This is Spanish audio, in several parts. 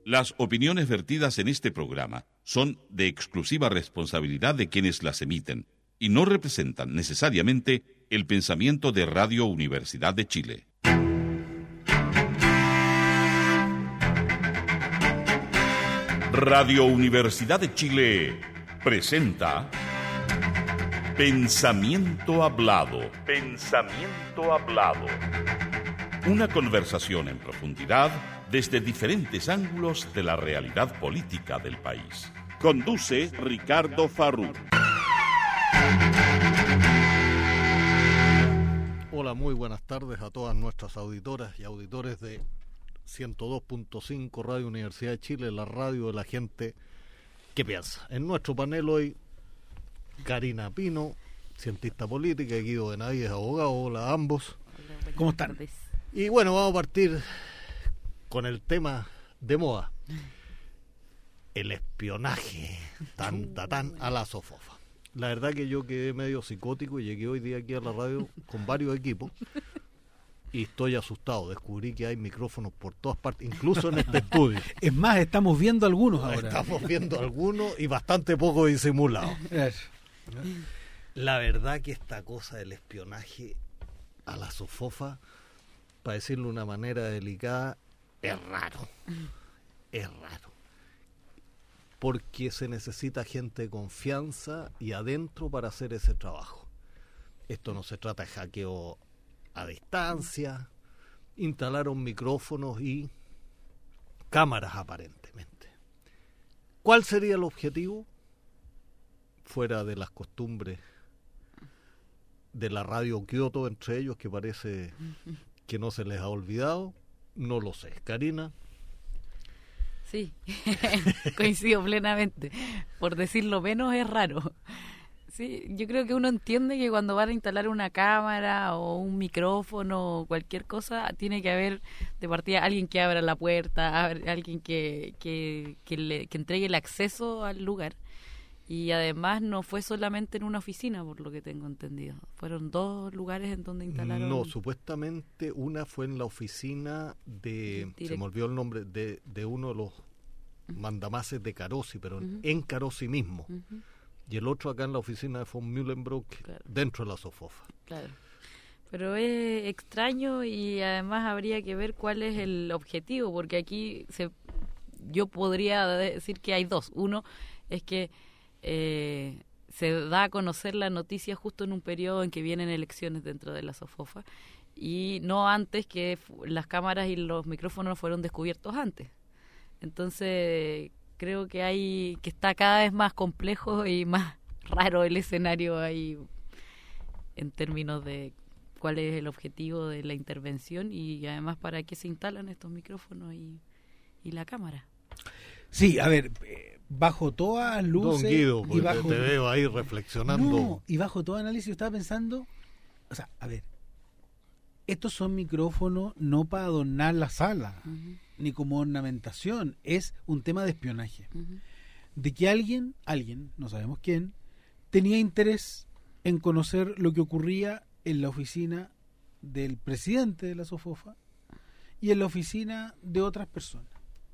Las opiniones vertidas en este programa son de exclusiva responsabilidad de quienes las emiten y no representan necesariamente el pensamiento de Radio Universidad de Chile. Radio Universidad de Chile presenta Pensamiento Hablado. Pensamiento Hablado. Una conversación en profundidad desde diferentes ángulos de la realidad política del país. Conduce Ricardo Farrú. Hola, muy buenas tardes a todas nuestras auditoras y auditores de 102.5 Radio Universidad de Chile, la radio de la gente que piensa. En nuestro panel hoy, Karina Pino, cientista política, y Guido Benavides, abogado. Hola a ambos. Hola, ¿cómo están? Tardes. Y bueno, vamos a partir con el tema de moda, el espionaje tan a la sofofa. La verdad que yo quedé medio psicótico y llegué hoy día aquí a la radio con varios equipos y estoy asustado. Descubrí que hay micrófonos por todas partes, incluso en este estudio. Es más, estamos viendo algunos ahora. Estamos viendo algunos y bastante poco disimulados. La verdad que esta cosa del espionaje a la sofofa, para decirlo de una manera delicada, es raro. Es raro. Porque se necesita gente de confianza y adentro para hacer ese trabajo. Esto no se trata de hackeo a distancia. Instalaron micrófonos y cámaras aparentemente. ¿Cuál sería el objetivo? Fuera de las costumbres de la radio Kioto, entre ellos, que parece que no se les ha olvidado, no lo sé. Karina. Sí, coincido plenamente. Por decirlo menos, es raro. Sí, yo creo que uno entiende que cuando van a instalar una cámara o un micrófono o cualquier cosa, tiene que haber de partida alguien que abra la puerta, alguien que entregue el acceso al lugar. Y además no fue solamente en una oficina, por lo que tengo entendido. Fueron 2 lugares en donde instalaron... No, supuestamente una fue en la oficina de... Se me olvidó el nombre, de uno de los mandamases de Carosi, pero en Carosi mismo. Y el otro acá en la oficina de von Mühlenbrock, claro, dentro de la sofofa. Claro. Pero es extraño y además habría que ver cuál es el objetivo, porque aquí yo podría decir que hay 2. Uno es que se da a conocer la noticia justo en un periodo en que vienen elecciones dentro de la sofofa y no antes, que las cámaras y los micrófonos fueron descubiertos antes. Entonces creo que está cada vez más complejo y más raro el escenario ahí en términos de cuál es el objetivo de la intervención y además para qué se instalan estos micrófonos y la cámara. Sí, a ver, bajo todas luces... Don Guido, porque te veo ahí reflexionando. No, y bajo todo análisis yo estaba pensando, o sea, a ver, estos son micrófonos no para adornar la sala, ni como ornamentación, es un tema de espionaje. De que alguien, no sabemos quién, tenía interés en conocer lo que ocurría en la oficina del presidente de la SOFOFA y en la oficina de otras personas.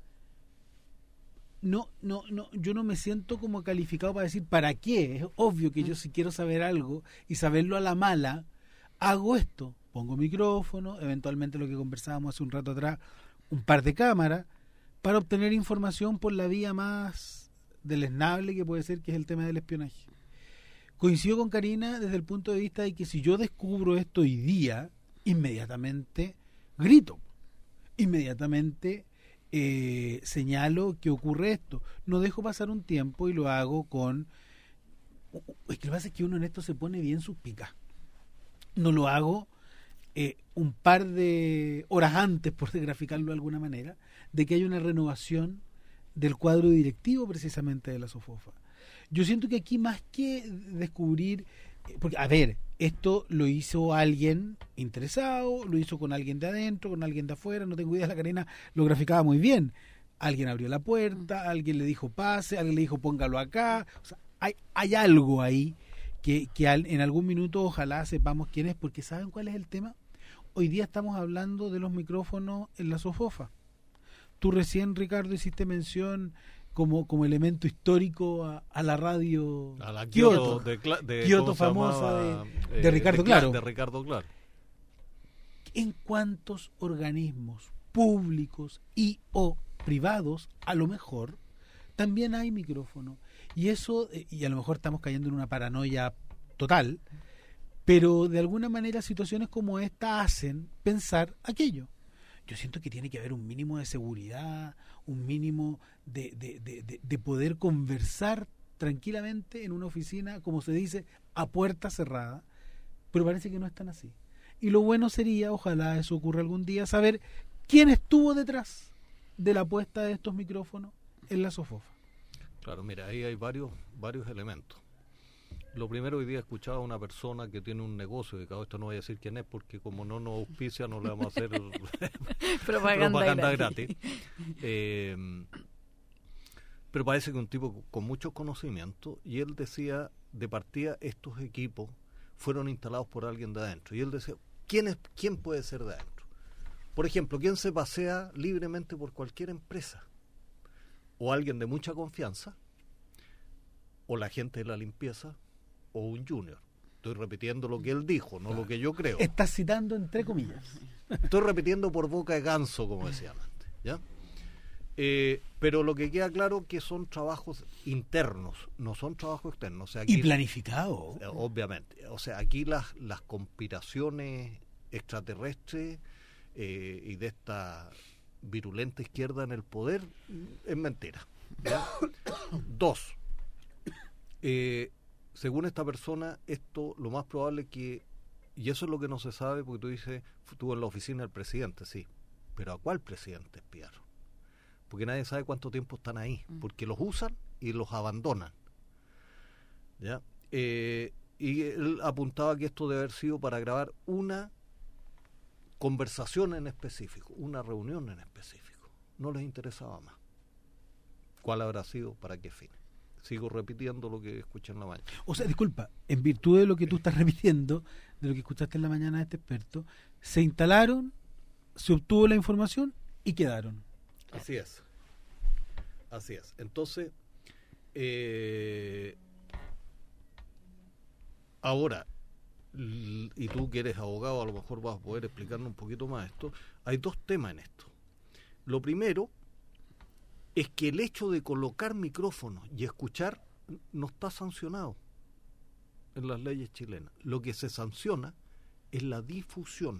No, yo no me siento como calificado para decir ¿para qué? Es obvio que yo si quiero saber algo y saberlo a la mala, hago esto, pongo micrófono, eventualmente lo que conversábamos hace un rato atrás, un par de cámaras, para obtener información por la vía más deleznable que puede ser, que es el tema del espionaje. Coincido con Karina desde el punto de vista de que si yo descubro esto hoy día, inmediatamente grito, inmediatamente señalo que ocurre esto, no dejo pasar un tiempo y lo hago con... Es que lo que pasa es que uno en esto se pone bien suspicaz. No lo hago un par de horas antes, por graficarlo de alguna manera, de que haya una renovación del cuadro directivo precisamente de la SOFOFA. Yo siento que aquí más que descubrir, porque a ver, esto lo hizo alguien interesado, lo hizo con alguien de adentro, con alguien de afuera, no tengo idea, la Karina lo graficaba muy bien. Alguien abrió la puerta, alguien le dijo pase, alguien le dijo póngalo acá, o sea, hay algo ahí que en algún minuto ojalá sepamos quién es, porque ¿saben cuál es el tema? Hoy día estamos hablando de los micrófonos en la SOFOFA. tú recién, Ricardo, hiciste mención como elemento histórico a la radio a la Kioto, Kioto famosa de Ricardo Claro. De Ricardo Claro. ¿En cuántos organismos públicos y o privados, a lo mejor, también hay micrófono? Y eso, y a lo mejor estamos cayendo en una paranoia total, pero de alguna manera situaciones como esta hacen pensar aquello. Yo siento que tiene que haber un mínimo de seguridad, un mínimo de poder conversar tranquilamente en una oficina, como se dice, a puerta cerrada, pero parece que no es tan así. Y lo bueno sería, ojalá eso ocurra algún día, saber quién estuvo detrás de la puesta de estos micrófonos en la SOFOFA. Claro, mira, ahí hay varios elementos. Lo primero, hoy día escuchaba a una persona que tiene un negocio, que cada esto no voy a decir quién es, porque como no nos auspicia no le vamos a hacer propaganda gratis. Pero parece que un tipo con mucho conocimiento, y él decía, de partida, estos equipos fueron instalados por alguien de adentro. Y él decía, ¿quién puede ser de adentro? Por ejemplo, ¿quién se pasea libremente por cualquier empresa? O alguien de mucha confianza, o la gente de la limpieza, o un junior. Estoy repitiendo lo que él dijo, no lo que yo creo. Estás citando entre comillas. Estoy repitiendo por boca de ganso, como decían antes, ¿ya? Pero lo que queda claro que son trabajos internos, no son trabajos externos. O sea, aquí, y planificado. Obviamente. O sea, aquí las conspiraciones extraterrestres y de esta virulenta izquierda en el poder es mentira, ¿ya? 2. Según esta persona, esto lo más probable es que, y eso es lo que no se sabe, porque tú dices, estuvo en la oficina del presidente, sí, pero ¿a cuál presidente espiaron? Porque nadie sabe cuánto tiempo están ahí, porque los usan y los abandonan, ¿ya? Y él apuntaba que esto debe haber sido para grabar una conversación en específico, una reunión en específico. No les interesaba más. ¿Cuál habrá sido? ¿Para qué fin? Sigo repitiendo lo que escuché en la mañana. O sea, disculpa, en virtud de lo que tú estás repitiendo, de lo que escuchaste en la mañana de este experto, se instalaron, se obtuvo la información y quedaron. Así es. Así es. Entonces, ahora, y tú que eres abogado, a lo mejor vas a poder explicarnos un poquito más esto. Hay 2 temas en esto. Lo primero es que el hecho de colocar micrófonos y escuchar no está sancionado en las leyes chilenas. Lo que se sanciona es la difusión,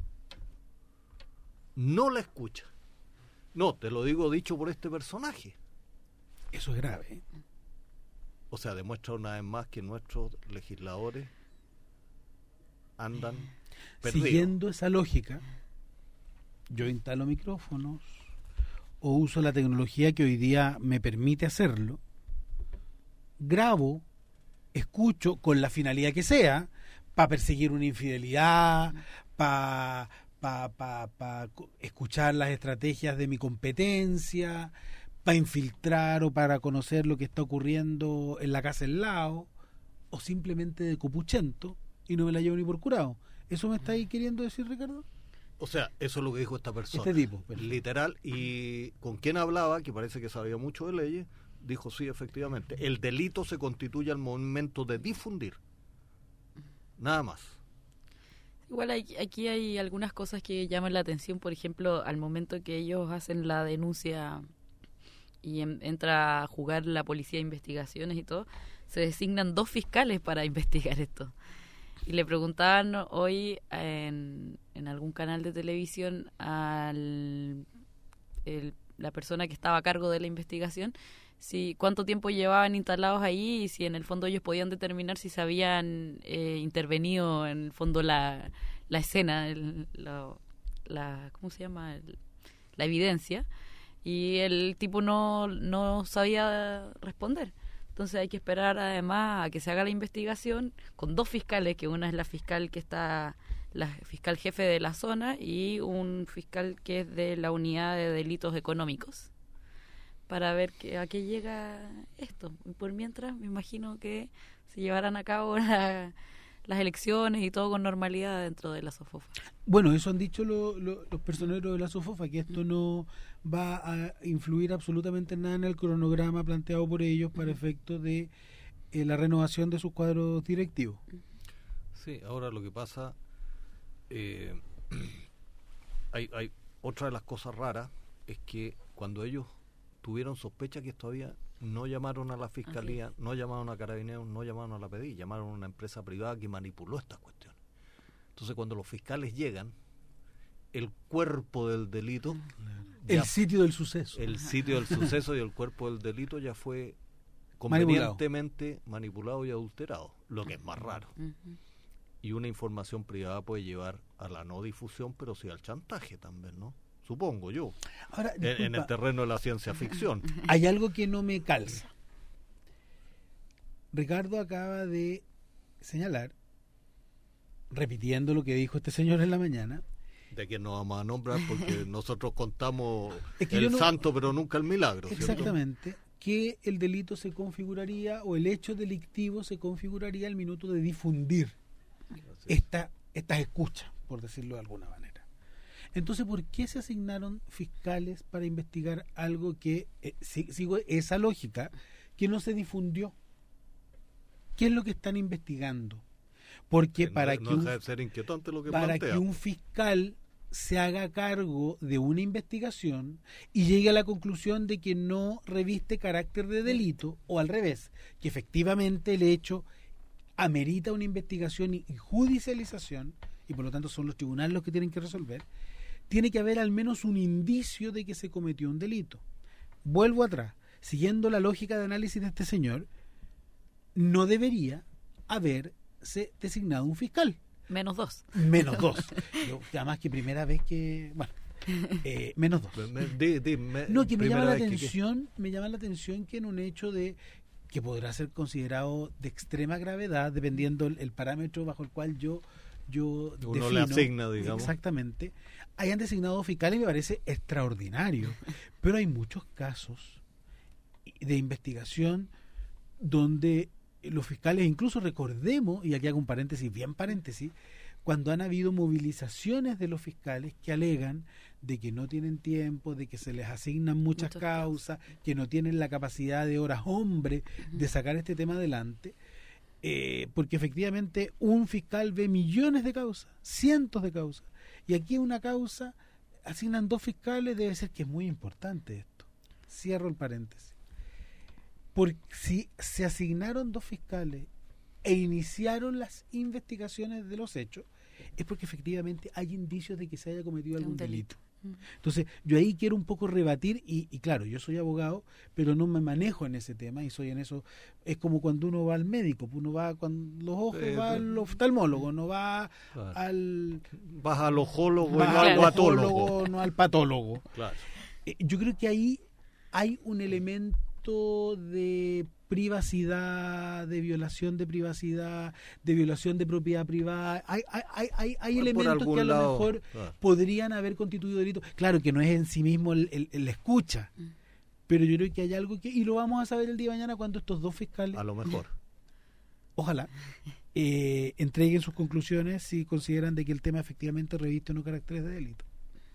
no la escucha. No, te lo digo dicho por este personaje. Eso es grave, ¿eh? O sea, demuestra una vez más que nuestros legisladores andan perdidos. Siguiendo esa lógica, yo instalo micrófonos o uso la tecnología que hoy día me permite hacerlo, grabo, escucho con la finalidad que sea, para perseguir una infidelidad, para escuchar las estrategias de mi competencia, para infiltrar o para conocer lo que está ocurriendo en la casa al lado, o simplemente de copuchento y no me la llevo ni por curado. ¿Eso me está ahí queriendo decir, Ricardo? O sea, eso es lo que dijo esta persona. Este tipo. Literal, y con quien hablaba, que parece que sabía mucho de leyes, dijo sí, efectivamente, el delito se constituye al momento de difundir. Nada más. Igual aquí hay algunas cosas que llaman la atención, por ejemplo, al momento que ellos hacen la denuncia y entra a jugar la policía de investigaciones y todo, se designan 2 fiscales para investigar esto. Y le preguntaban hoy en algún canal de televisión a la persona que estaba a cargo de la investigación cuánto tiempo llevaban instalados ahí y si en el fondo ellos podían determinar si se habían intervenido en el fondo la escena, ¿cómo se llama? La evidencia. Y el tipo no sabía responder. Entonces hay que esperar además a que se haga la investigación con 2 fiscales, que una es la fiscal que está, la fiscal jefe de la zona y un fiscal que es de la unidad de delitos económicos, para ver a qué llega esto. Y por mientras me imagino que se llevarán a cabo las elecciones y todo con normalidad dentro de la SOFOFA. Bueno, eso han dicho los personeros de la SOFOFA, que esto no va a influir absolutamente en nada en el cronograma planteado por ellos para efectos de la renovación de sus cuadros directivos. Sí, ahora lo que pasa, hay otra de las cosas raras, es que cuando ellos tuvieron sospecha que todavía no llamaron a la fiscalía, no llamaron a Carabineros, no llamaron a la PDI, llamaron a una empresa privada que manipuló estas cuestiones. Entonces, cuando los fiscales llegan, el cuerpo del delito, el sitio del suceso, y el cuerpo del delito ya fue convenientemente manipulado y adulterado, lo que es más raro. Y una información privada puede llevar a la no difusión, pero sí al chantaje también, ¿no? Supongo yo. Ahora, en el terreno de la ciencia ficción. Hay algo que no me calza. Ricardo acaba de señalar, repitiendo lo que dijo este señor en la mañana, de quien no vamos a nombrar porque nosotros contamos que santo pero nunca el milagro, ¿cierto? Exactamente, que el delito se configuraría o el hecho delictivo se configuraría al minuto de difundir estas escuchas, por decirlo de alguna manera. Entonces, ¿por qué se asignaron fiscales para investigar algo que, sigo esa lógica, que no se difundió? ¿Qué es lo que están investigando? Porque para que un fiscal se haga cargo de una investigación y llegue a la conclusión de que no reviste carácter de delito, o al revés, que efectivamente el hecho amerita una investigación y judicialización, y por lo tanto son los tribunales los que tienen que resolver, tiene que haber al menos un indicio de que se cometió un delito. Vuelvo atrás, siguiendo la lógica de análisis de este señor, no debería haberse designado un fiscal. Menos dos. Yo, además que primera vez que... Bueno, menos dos. No, que me llama la atención, que en un hecho de que podrá ser considerado de extrema gravedad, dependiendo el parámetro bajo el cual yo uno defino, le asigna, digamos. Exactamente, hayan designado fiscales, me parece extraordinario. Pero hay muchos casos de investigación donde los fiscales, incluso recordemos, y aquí hago un paréntesis, cuando han habido movilizaciones de los fiscales que alegan de que no tienen tiempo, de que se les asignan muchas causas, que no tienen la capacidad de horas hombre de sacar este tema adelante, porque efectivamente un fiscal ve millones de causas, cientos de causas, y aquí una causa asignan 2 fiscales, debe ser que es muy importante esto. Cierro el paréntesis. Porque si se asignaron 2 fiscales e iniciaron las investigaciones de los hechos, es porque efectivamente hay indicios de que se haya cometido algún delito. Entonces, yo ahí quiero un poco rebatir, y claro, yo soy abogado, pero no me manejo en ese tema, y soy en eso, es como cuando uno va al médico, uno va con los ojos, va al oftalmólogo, no va al... Vas al ojólogo y no al patólogo. No al patólogo. Claro. Yo creo que ahí hay un elemento de privacidad, de violación de privacidad, de violación de propiedad privada. Hay elementos que a lo mejor podrían haber constituido delito. Claro que no es en sí mismo el escucha, pero yo creo que hay algo que, y lo vamos a saber el día de mañana cuando estos 2 fiscales, a lo mejor, ojalá, entreguen sus conclusiones si consideran de que el tema efectivamente reviste o no caracteres de delito.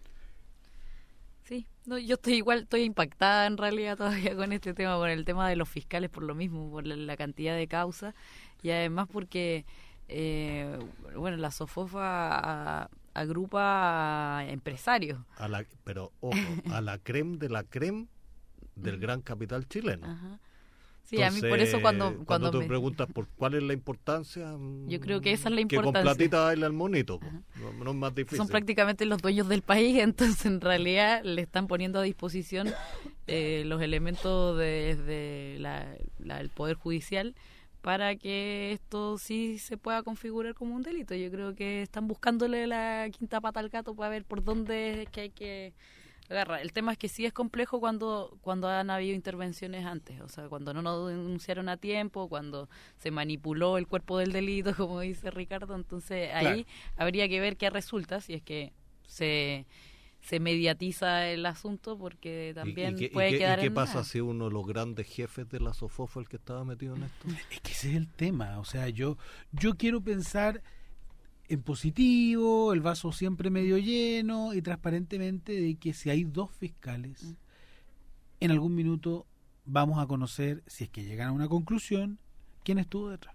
Sí, no, yo estoy impactada en realidad todavía con este tema, con el tema de los fiscales, por lo mismo, por la cantidad de causas, y además porque la SOFOFA agrupa a empresarios. Pero ojo, a la creme de la creme del gran capital chileno. Ajá. Sí, entonces, a mí por eso cuando tú preguntas por cuál es la importancia, yo creo que esa es la importancia. Que con platita baila el monito, no es más difícil. Son prácticamente los dueños del país, entonces en realidad le están poniendo a disposición los elementos desde el Poder Judicial para que esto sí se pueda configurar como un delito. Yo creo que están buscándole la quinta pata al gato para ver por dónde es que hay que agarrar. El tema es que sí es complejo cuando han habido intervenciones antes, o sea, cuando no nos denunciaron a tiempo, cuando se manipuló el cuerpo del delito, como dice Ricardo, entonces ahí habría que ver qué resulta, si es que se se mediatiza el asunto, porque también puede quedar ¿Y qué en pasa nada. si uno de los grandes jefes de la SOFOFA el que estaba metido en esto? Es que ese es el tema. O sea, yo quiero pensar en positivo, el vaso siempre medio lleno y transparentemente de que si hay dos fiscales, en algún minuto vamos a conocer, si es que llegan a una conclusión, quién estuvo detrás.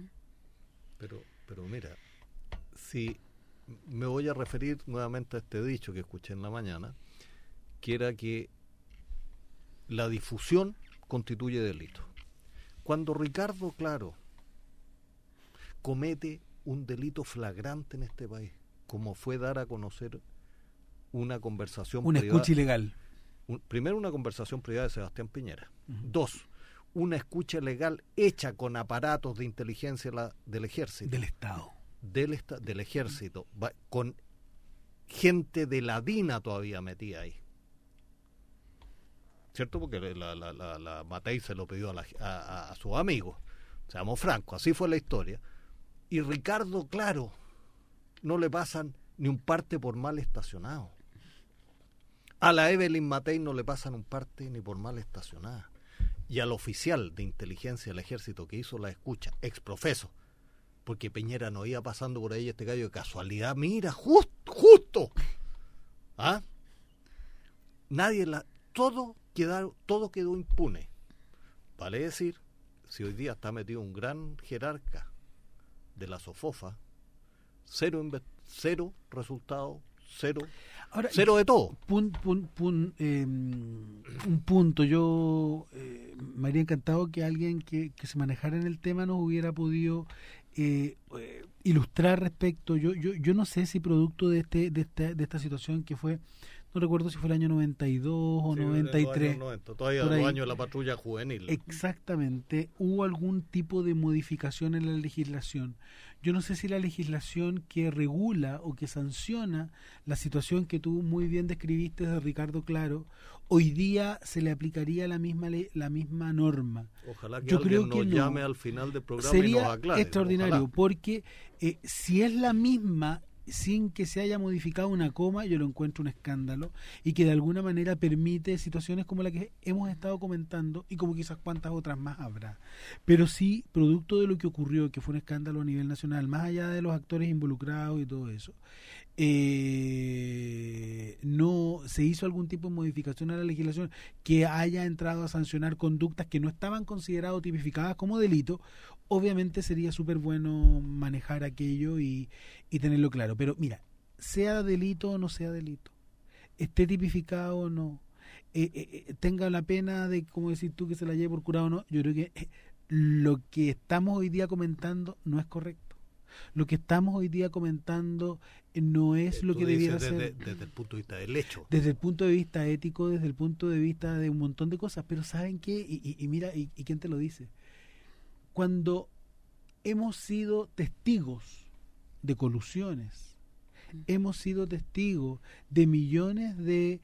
Pero mira, si me voy a referir nuevamente a este dicho que escuché en la mañana, que era que la difusión constituye delito. Cuando Ricardo Claro comete un delito flagrante en este país, como fue dar a conocer una conversación Una privada, escucha ilegal. primero una conversación privada de Sebastián Piñera. Dos, una escucha ilegal hecha con aparatos de inteligencia del ejército. Del Estado. Del ejército, con gente de la DINA todavía metida ahí. ¿Cierto? Porque la Matei se lo pidió a sus amigos. Seamos francos, así fue la historia. Y Ricardo Claro no le pasan ni un parte por mal estacionado. A la Evelyn Matei no le pasan un parte ni por mal estacionada. Y al oficial de inteligencia del ejército que hizo la escucha, exprofeso, porque Piñera no iba pasando por ahí este gallo de casualidad, mira, justo. ¿Ah? Todo quedó impune. Vale decir, si hoy día está metido un gran jerarca de la SOFOFA, cero resultado, cero de todo. Un punto, yo me habría encantado que alguien que se manejara en el tema nos hubiera podido ilustrar respecto. Yo no sé si producto de esta situación que fue, no recuerdo si fue el año 92 o 93. Todavía los años de la patrulla juvenil. Exactamente, hubo algún tipo de modificación en la legislación. Yo no sé si la legislación que regula o que sanciona la situación que tú muy bien describiste de Ricardo Claro, hoy día se le aplicaría la misma norma. Ojalá que yo alguien creo que nos llame al final del programa sería y nos aclare. Extraordinario, Ojalá. porque si es la misma sin que se haya modificado una coma, yo lo encuentro un escándalo y que de alguna manera permite situaciones como la que hemos estado comentando y como quizás cuantas otras más habrá. Pero sí, producto de lo que ocurrió, que fue un escándalo a nivel nacional, más allá de los actores involucrados y todo eso, no se hizo algún tipo de modificación a la legislación que haya entrado a sancionar conductas que no estaban consideradas o tipificadas como delito. Obviamente sería súper bueno manejar aquello y tenerlo claro. Pero mira, sea delito o no sea delito, esté tipificado o no, tenga la pena de, como decir tú, que se la lleve por curado o no, yo creo que lo que estamos hoy día comentando no es correcto. Lo que estamos hoy día comentando no es lo que debiera ser. Desde el punto de vista del hecho. Desde el punto de vista ético, desde el punto de vista de un montón de cosas. Pero ¿saben qué? Y mira, ¿y quién te lo dice? Cuando hemos sido testigos de colusiones, hemos sido testigos de millones de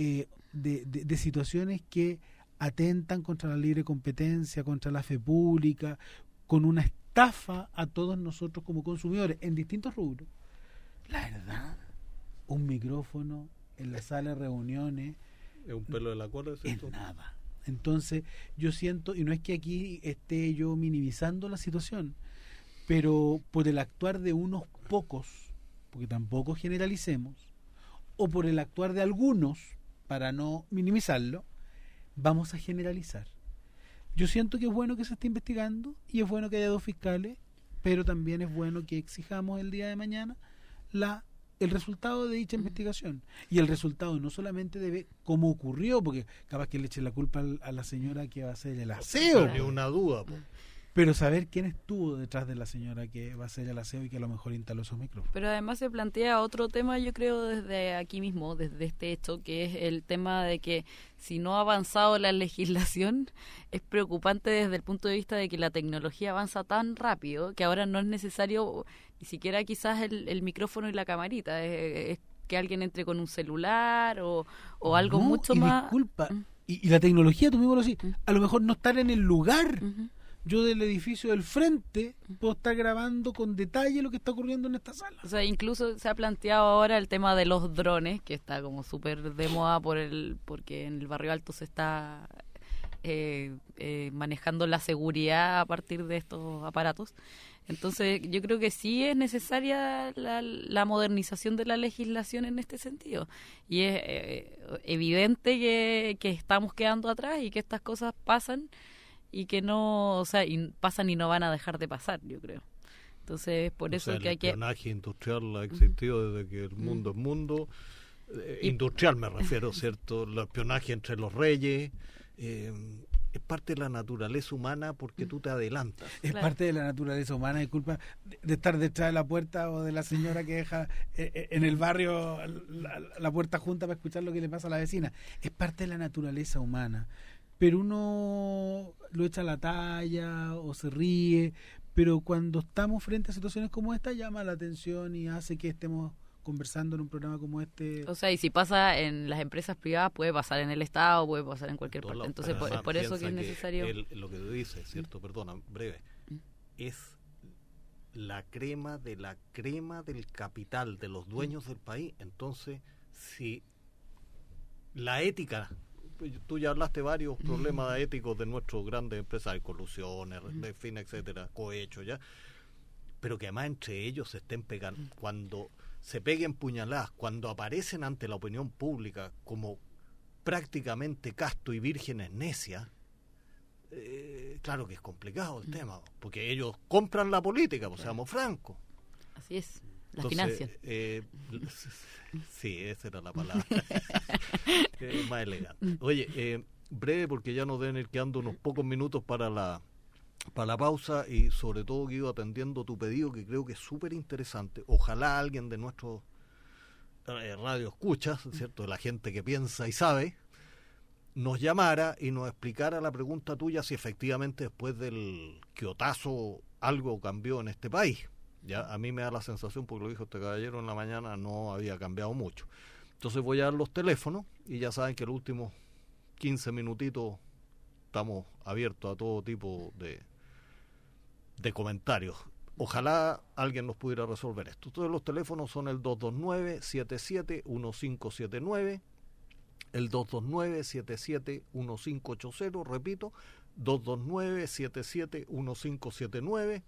situaciones que atentan contra la libre competencia, contra la fe pública, con una estafa a todos nosotros como consumidores en distintos rubros. La verdad, un micrófono en la sala de reuniones es un pelo de la cola, es nada. Entonces yo siento, y no es que aquí esté yo minimizando la situación, pero por el actuar de unos pocos, porque tampoco generalicemos, o por el actuar de algunos, para no minimizarlo, vamos a generalizar. Yo siento que es bueno que se esté investigando y es bueno que haya dos fiscales, pero también es bueno que exijamos el día de mañana el resultado de dicha investigación. Y el resultado no solamente debe, como ocurrió, porque capaz que le eche la culpa a la señora que va a hacer el aseo. No, ni una duda. Pero saber quién estuvo detrás de la señora que va a hacer el aseo y que a lo mejor instaló esos micrófonos. Pero además se plantea otro tema, yo creo, desde aquí mismo, desde este hecho, que es el tema de que si no ha avanzado la legislación, es preocupante desde el punto de vista de que la tecnología avanza tan rápido que ahora no es necesario ni siquiera quizás el micrófono y la camarita, es que alguien entre con un celular o algo mucho más... Disculpa, y la tecnología, tú mismo lo decís, a lo mejor no estar en el lugar, yo del edificio del frente puedo estar grabando con detalle lo que está ocurriendo en esta sala. O sea, incluso se ha planteado ahora el tema de los drones, que está como súper de moda porque en el Barrio Alto se está manejando la seguridad a partir de estos aparatos. Entonces, yo creo que sí es necesaria la modernización de la legislación en este sentido. Y es evidente que estamos quedando atrás y que estas cosas pasan y que no, o sea, pasan y no van a dejar de pasar, yo creo. Entonces, por eso que hay que... El espionaje industrial ha existido desde que el mundo es mundo. Industrial me refiero, ¿cierto? El espionaje entre los reyes... es parte de la naturaleza humana porque tú te adelantas. Es parte de la naturaleza humana, disculpa, de estar detrás de la puerta o de la señora que deja en el barrio la puerta junta para escuchar lo que le pasa a la vecina. Es parte de la naturaleza humana. Pero uno lo echa a la talla o se ríe, pero cuando estamos frente a situaciones como esta llama la atención y hace que estemos conversando en un programa como este. O sea, y si pasa en las empresas privadas, puede pasar en el Estado, puede pasar en cualquier parte. Entonces, por eso que es necesario... lo que tú dices, ¿cierto? Perdona, breve. Es la crema de la crema del capital, de los dueños del país. Entonces, si la ética... Tú ya hablaste de varios problemas éticos de nuestros grandes empresarios, colusiones, en fin, etcétera, cohecho, ya. Pero que además entre ellos se estén pegando. Cuando se peguen puñaladas, cuando aparecen ante la opinión pública como prácticamente casto y vírgenes necias, claro que es complicado el tema, porque ellos compran la política, pues seamos francos. Así es, la financian. Sí, esa era la palabra. Más elegante. Oye, breve, porque ya nos deben ir quedando unos pocos minutos para la pausa, y sobre todo, Guido, atendiendo tu pedido, que creo que es súper interesante. Ojalá alguien de nuestros radio escuchas, ¿cierto?, de la gente que piensa y sabe, nos llamara y nos explicara la pregunta tuya, si efectivamente después del quiotazo algo cambió en este país. Ya a mí me da la sensación, porque lo dijo este caballero en la mañana, no había cambiado mucho. Entonces voy a dar los teléfonos, y ya saben que los últimos 15 minutitos estamos abiertos a todo tipo de comentarios. Ojalá alguien nos pudiera resolver esto. Entonces los teléfonos son el 229-77-1579, el 229-77-1580, repito, 229-77-1579,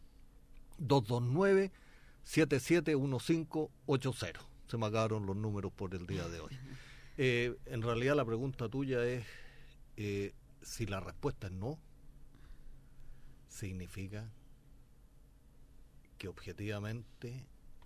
229-77-1580. Se me acabaron los números por el día de hoy. En realidad la pregunta tuya es, si la respuesta es no, significa que objetivamente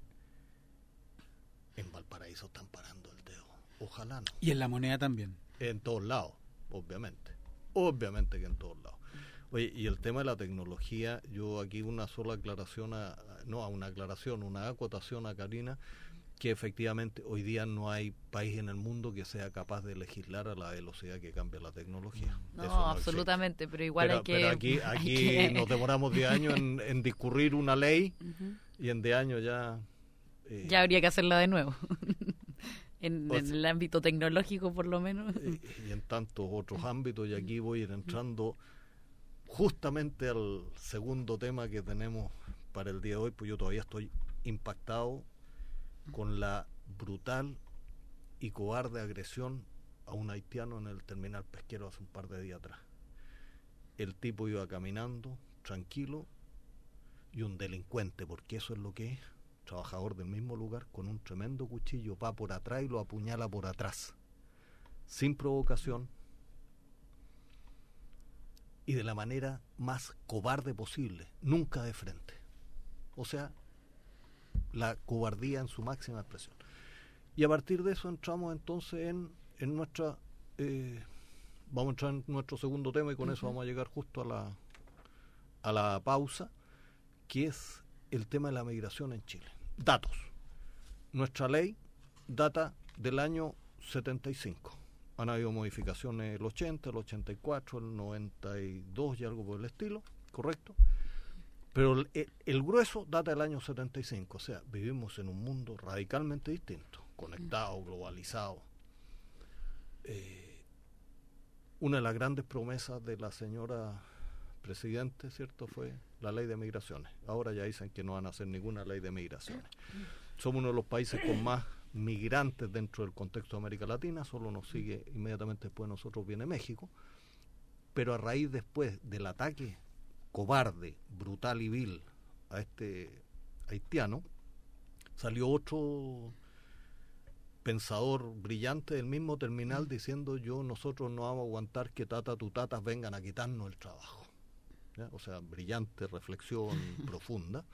en Valparaíso están parando el dedo. Ojalá no. Y en La Moneda también. En todos lados, obviamente. Obviamente que en todos lados. Oye, y el tema de la tecnología, yo aquí una sola aclaración, una acotación a Karina, que efectivamente hoy día no hay país en el mundo que sea capaz de legislar a la velocidad que cambia la tecnología. No, absolutamente, pero igual hay que... Pero aquí nos demoramos 10 años en discurrir una ley, y en 10 años ya... ya habría que hacerla de nuevo. en el ámbito tecnológico, por lo menos. Y en tantos otros ámbitos, y aquí voy a ir entrando justamente al segundo tema que tenemos para el día de hoy, pues yo todavía estoy impactado con la brutal y cobarde agresión a un haitiano en el terminal pesquero hace un par de días atrás. El tipo iba caminando tranquilo, y un delincuente, porque eso es lo que es, trabajador del mismo lugar, con un tremendo cuchillo va por atrás y lo apuñala por atrás, sin provocación y de la manera más cobarde posible, nunca de frente. O sea, la cobardía en su máxima expresión. Y a partir de eso entramos entonces en nuestra... vamos a entrar en nuestro segundo tema, y con eso vamos a llegar justo a la pausa, que es el tema de la migración en Chile. Datos. Nuestra ley data del año 75. Han habido modificaciones el 80, el 84, el 92 y algo por el estilo, ¿correcto? Pero el grueso data del año 75, o sea, vivimos en un mundo radicalmente distinto, conectado, globalizado. Una de las grandes promesas de la señora presidente, ¿cierto?, fue la ley de migraciones. Ahora ya dicen que no van a hacer ninguna ley de migraciones. Somos uno de los países con más migrantes dentro del contexto de América Latina, solo nos sigue inmediatamente después de nosotros viene México, pero a raíz después del ataque cobarde, brutal y vil a este haitiano, salió otro pensador brillante del mismo terminal diciendo nosotros no vamos a aguantar que tus tatas vengan a quitarnos el trabajo. ¿Ya? O sea, brillante reflexión profunda,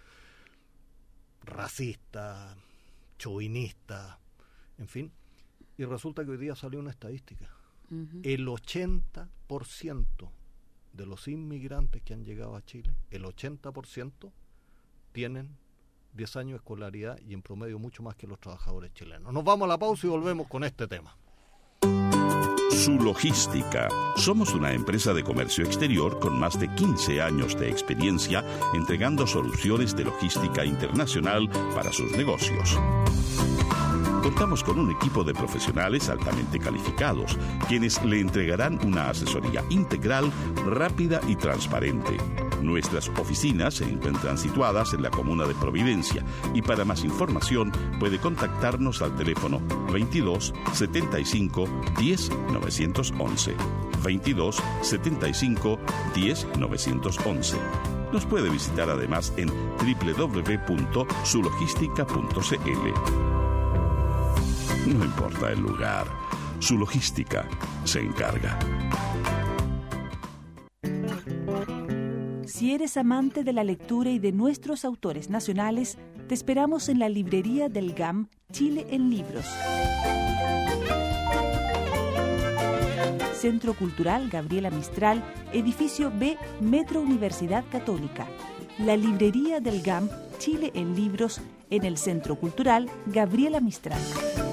racista, chauvinista, en fin, y resulta que hoy día salió una estadística. El 80% de los inmigrantes que han llegado a Chile, el 80% tienen 10 años de escolaridad y en promedio mucho más que los trabajadores chilenos. Nos vamos a la pausa y volvemos con este tema. Su Logística. Somos una empresa de comercio exterior con más de 15 años de experiencia entregando soluciones de logística internacional para sus negocios. Contamos con un equipo de profesionales altamente calificados, quienes le entregarán una asesoría integral, rápida y transparente. Nuestras oficinas se encuentran situadas en la comuna de Providencia y para más información puede contactarnos al teléfono 22 75 10 911. 22 75 10 911. Nos puede visitar además en www.sulogistica.cl. No importa el lugar, Su Logística se encarga. Si eres amante de la lectura y de nuestros autores nacionales, te esperamos en la librería del GAM, Chile en Libros. Centro Cultural Gabriela Mistral, Edificio B, Metro Universidad Católica. La librería del GAM, Chile en Libros, en el Centro Cultural Gabriela Mistral.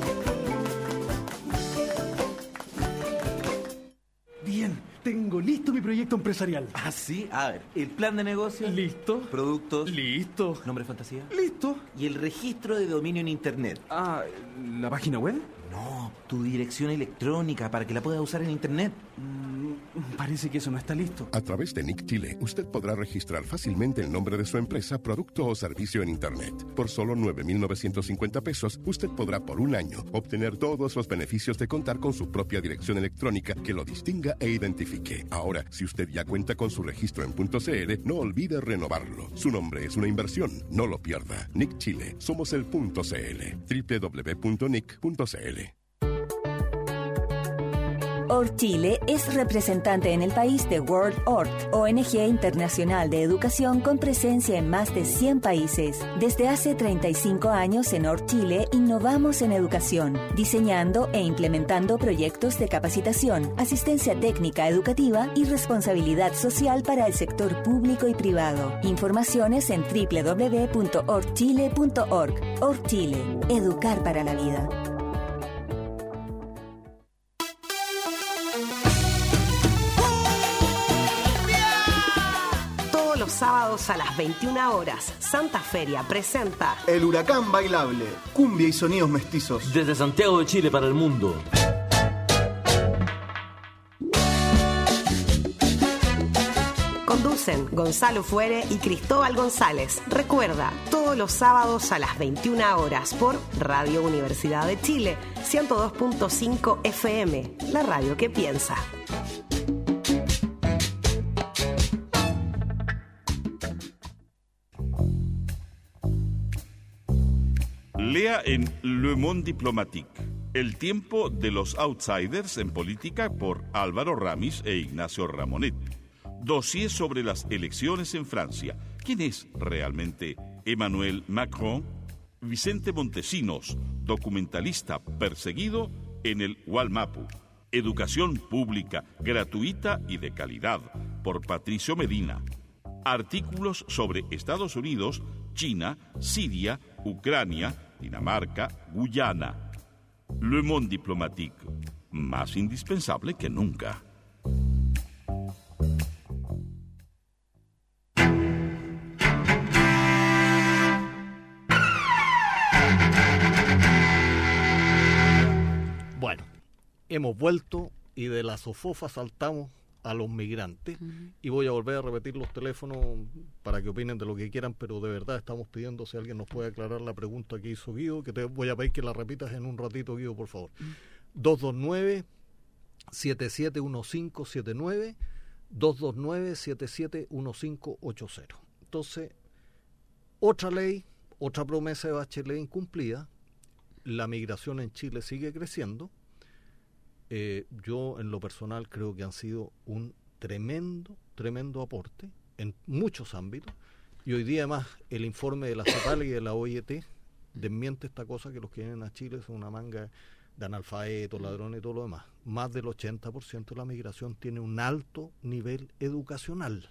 Bien, tengo listo mi proyecto empresarial. ¿Ah, sí? A ver, el plan de negocio. Listo. Productos. Listo. ¿Nombre de fantasía? Listo. ¿Y el registro de dominio en Internet? Ah, ¿la página web? No, tu dirección electrónica para que la puedas usar en Internet. Parece que eso no está listo. A través de NIC Chile, usted podrá registrar fácilmente el nombre de su empresa, producto o servicio en Internet. Por solo 9.950 pesos, usted podrá por un año obtener todos los beneficios de contar con su propia dirección electrónica que lo distinga e identifique. Ahora, si usted ya cuenta con su registro en .cl, no olvide renovarlo. Su nombre es una inversión, no lo pierda. NIC Chile, somos el .cl. www.nic.cl. ORChile es representante en el país de World ORT, ONG internacional de educación con presencia en más de 100 países. Desde hace 35 años en ORChile innovamos en educación, diseñando e implementando proyectos de capacitación, asistencia técnica educativa y responsabilidad social para el sector público y privado. Informaciones en www.orchile.org. ORChile, educar para la vida. Los sábados a las 21 horas, Santa Feria presenta El Huracán Bailable, cumbia y sonidos mestizos. Desde Santiago de Chile para el mundo. Conducen Gonzalo Fuere y Cristóbal González. Recuerda, todos los sábados a las 21 horas por Radio Universidad de Chile, 102.5 FM, la radio que piensa. Lea en Le Monde Diplomatique, El tiempo de los outsiders en política por Álvaro Ramis e Ignacio Ramonet. Dossier sobre las elecciones en Francia. ¿Quién es realmente Emmanuel Macron? Vicente Montesinos, documentalista perseguido en el Gualmapu. Educación pública, gratuita y de calidad, por Patricio Medina. Artículos sobre Estados Unidos, China, Siria, Ucrania, Dinamarca, Guyana. Le Monde Diplomatique, más indispensable que nunca. Bueno, hemos vuelto y de la sofofa saltamos a los migrantes. Y voy a volver a repetir los teléfonos para que opinen de lo que quieran, pero de verdad estamos pidiendo si alguien nos puede aclarar la pregunta que hizo Guido, que te voy a pedir que la repitas en un ratito, Guido, por favor. 229-771579, 229-771580. Entonces, otra ley, otra promesa de Bachelet incumplida. La migración en Chile sigue creciendo. Yo en lo personal creo que han sido un tremendo aporte en muchos ámbitos, y hoy día además el informe de la CEPAL y de la OIT desmiente esta cosa, que los que vienen a Chile son una manga de analfabetos, ladrones y todo lo demás. Más del 80% de la migración tiene un alto nivel educacional,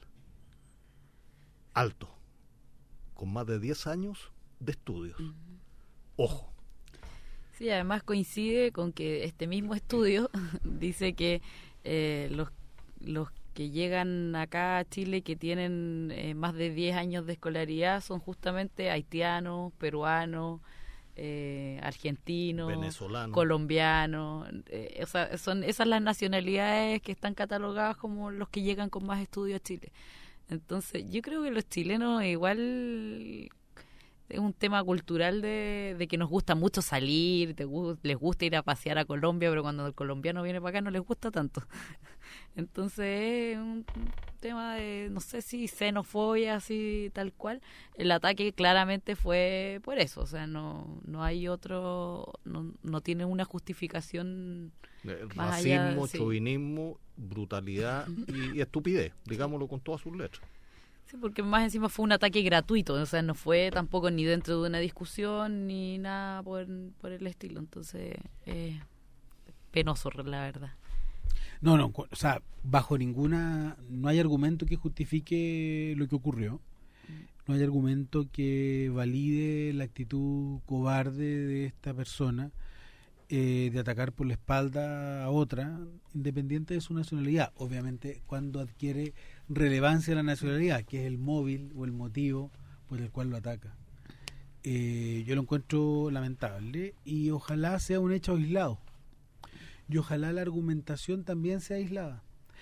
alto, con más de 10 años de estudios. Ojo. Sí, además coincide con que este mismo estudio dice que los que llegan acá a Chile que tienen más de 10 años de escolaridad son justamente haitianos, peruanos, argentinos, venezolanos, colombianos. O sea, son esas las nacionalidades que están catalogadas como los que llegan con más estudios a Chile. Entonces, yo creo que los chilenos igual... Es un tema cultural de que nos gusta mucho salir, les gusta ir a pasear a Colombia, pero cuando el colombiano viene para acá no les gusta tanto. Entonces es un tema de, no sé si xenofobia, así tal cual. El ataque claramente fue por eso, o sea, no hay otro, no tiene una justificación. Racismo, chauvinismo, brutalidad y estupidez, digámoslo con todas sus letras. Sí, porque más encima fue un ataque gratuito, o sea, no fue tampoco ni dentro de una discusión ni nada por el estilo, entonces penoso, la verdad. No, o sea, bajo ninguna, no hay argumento que justifique lo que ocurrió, no hay argumento que valide la actitud cobarde de esta persona de atacar por la espalda a otra, independiente de su nacionalidad. Obviamente, cuando adquiere relevancia la nacionalidad, que es el móvil o el motivo por el cual lo ataca. Yo lo encuentro lamentable y ojalá sea un hecho aislado. Y ojalá la argumentación también sea aislada.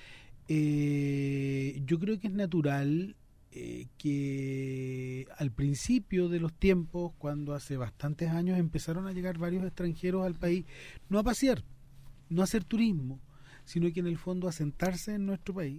Yo creo que es natural que al principio de los tiempos, cuando hace bastantes años empezaron a llegar varios extranjeros al país, no a pasear, no a hacer turismo, sino que en el fondo a sentarse en nuestro país,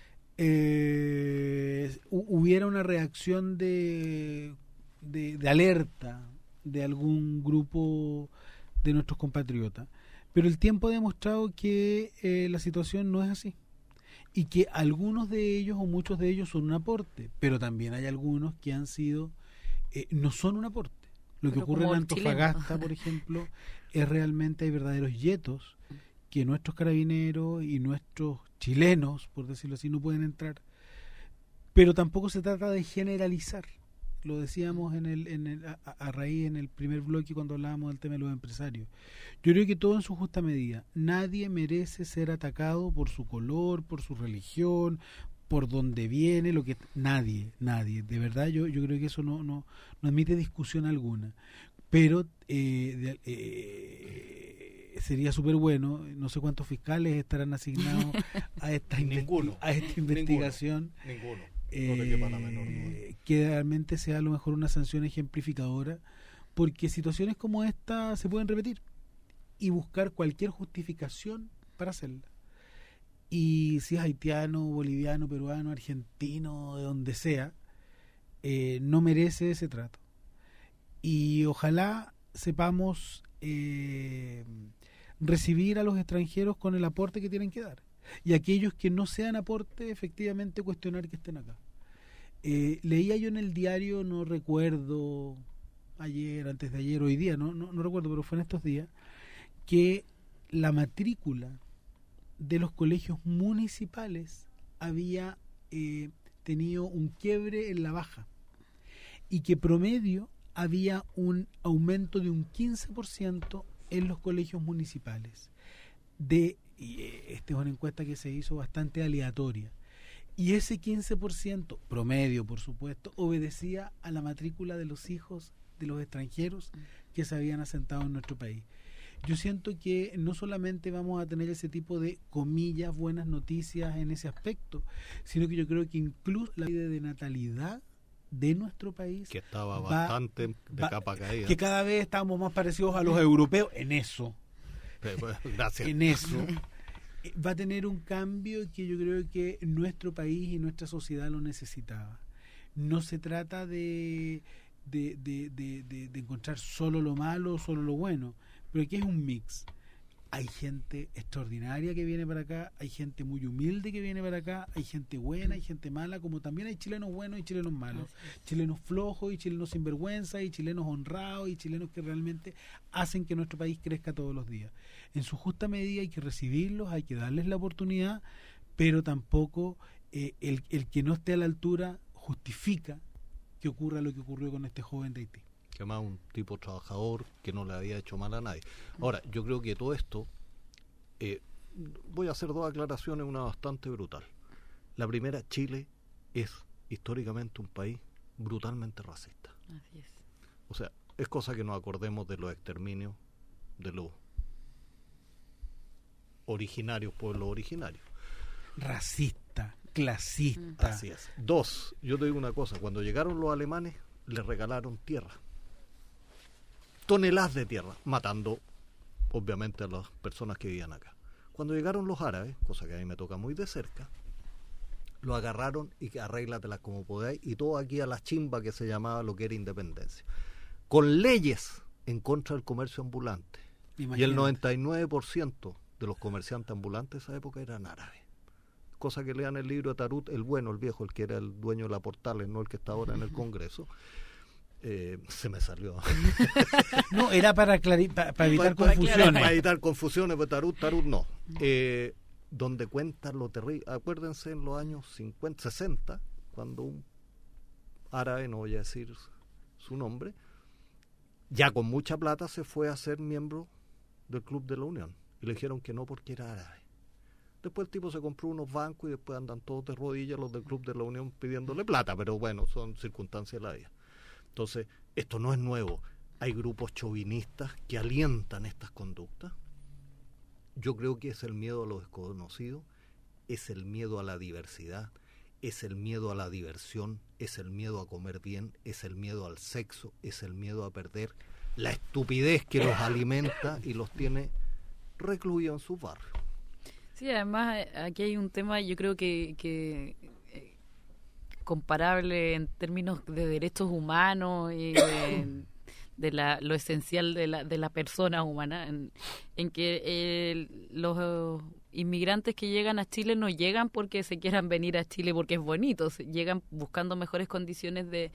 hubiera una reacción de alerta de algún grupo de nuestros compatriotas. Pero el tiempo ha demostrado que la situación no es así. Y que algunos de ellos o muchos de ellos son un aporte, pero también hay algunos que han sido, no son un aporte. Lo que ocurre en Antofagasta, por ejemplo, es realmente, hay verdaderos yetos que nuestros carabineros y nuestros chilenos, por decirlo así, no pueden entrar. Pero tampoco se trata de generalizar. Lo decíamos a raíz en el primer bloque cuando hablábamos del tema de los empresarios. Yo creo que todo en su justa medida. Nadie merece ser atacado por su color, por su religión, por dónde viene, lo que nadie. De verdad, yo creo que eso no admite discusión alguna. Pero sería súper bueno, no sé cuántos fiscales estarán asignados a esta investigación. Ninguno. No te quepa la menor duda. Que realmente sea a lo mejor una sanción ejemplificadora, porque situaciones como esta se pueden repetir y buscar cualquier justificación para hacerla. Y si es haitiano, boliviano, peruano, argentino, de donde sea, no merece ese trato. Y ojalá sepamos recibir a los extranjeros con el aporte que tienen que dar. Y aquellos que no sean aporte, efectivamente cuestionar que estén acá. Leía yo en el diario, no recuerdo, ayer, antes de ayer, hoy día, no recuerdo, pero fue en estos días, que la matrícula de los colegios municipales había tenido un quiebre en la baja y que promedio había un aumento de un 15% en los colegios municipales. Y esta es una encuesta que se hizo bastante aleatoria. Y ese 15%, promedio por supuesto, obedecía a la matrícula de los hijos de los extranjeros que se habían asentado en nuestro país. yo siento que no solamente vamos a tener ese tipo de, comillas, buenas noticias en ese aspecto, sino que yo creo que incluso la vida de natalidad de nuestro país, que estaba bastante de capa caída, que cada vez estamos más parecidos a los europeos en eso. Gracias. En eso va a tener un cambio que yo creo que nuestro país y nuestra sociedad lo necesitaba. No se trata de encontrar solo lo malo o solo lo bueno, pero aquí es un mix. Hay gente extraordinaria que viene para acá, hay gente muy humilde que viene para acá, hay gente buena, hay gente mala, como también hay chilenos buenos y chilenos malos, chilenos flojos y chilenos sinvergüenza y chilenos honrados y chilenos que realmente hacen que nuestro país crezca todos los días. En su justa medida hay que recibirlos, hay que darles la oportunidad, pero tampoco el que no esté a la altura justifica que ocurra lo que ocurrió con este joven de Haití. Que más un tipo trabajador que no le había hecho mal a nadie. Ahora, yo creo que todo esto, voy a hacer dos aclaraciones, una bastante brutal. La primera, Chile es históricamente un país brutalmente racista. Así es. O sea, es cosa que nos acordemos de los exterminios de los originarios, pueblos originarios. Racista, clasista. Así es. Dos, yo te digo una cosa, cuando llegaron los alemanes, les regalaron tierra. Toneladas de tierra, matando obviamente a las personas que vivían acá. Cuando llegaron los árabes, cosa que a mí me toca muy de cerca, lo agarraron y arréglatelas como podáis, y todo aquí a la chimba que se llamaba lo que era independencia. Con leyes en contra del comercio ambulante. Imagínate. Y el 99% de los comerciantes ambulantes de esa época eran árabes. Cosa que lean el libro de Tarut, el bueno, el viejo, el que era el dueño de la Portales, no el que está ahora en el Congreso. Se me salió. No, era para evitar confusiones. Para evitar confusiones, pues Tarut no. Donde cuentan lo terrible. Acuérdense en los años 50, 60, cuando un árabe, no voy a decir su nombre, ya con mucha plata se fue a ser miembro del Club de la Unión. Y le dijeron que no porque era árabe. Después el tipo se compró unos bancos y después andan todos de rodillas los del Club de la Unión pidiéndole plata, pero bueno, son circunstancias de la vida. Entonces, esto no es nuevo. Hay grupos chauvinistas que alientan estas conductas. Yo creo que es el miedo a lo desconocido, es el miedo a la diversidad, es el miedo a la diversión, es el miedo a comer bien, es el miedo al sexo, es el miedo a perder, la estupidez que los alimenta y los tiene recluidos en sus barrios. Sí, además aquí hay un tema, yo creo que comparable en términos de derechos humanos y de lo esencial de la persona humana, en que los inmigrantes que llegan a Chile no llegan porque se quieran venir a Chile porque es bonito, llegan buscando mejores condiciones de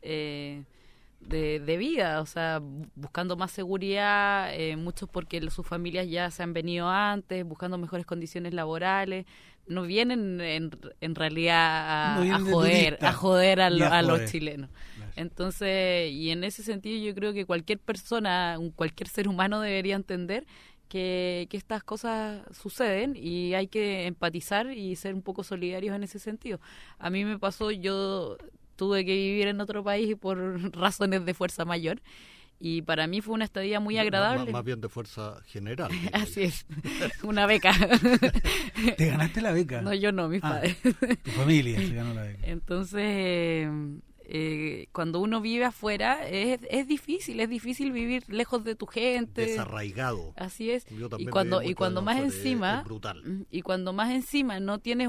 vida, o sea, buscando más seguridad, muchos porque sus familias ya se han venido antes, buscando mejores condiciones laborales. No vienen en realidad a joder a los chilenos. Claro. Entonces, y en ese sentido yo creo que cualquier persona, cualquier ser humano debería entender que estas cosas suceden y hay que empatizar y ser un poco solidarios en ese sentido. A mí me pasó, yo tuve que vivir en otro país por razones de fuerza mayor. Y para mí fue una estadía muy agradable. Más bien de fuerza general. Así es, una beca. ¿Te ganaste la beca? No, yo no, mis padres. Tu familia se ganó la beca. Entonces, cuando uno vive afuera, es difícil vivir lejos de tu gente. Desarraigado. Así es. Y cuando más encima, y cuando más encima no tienes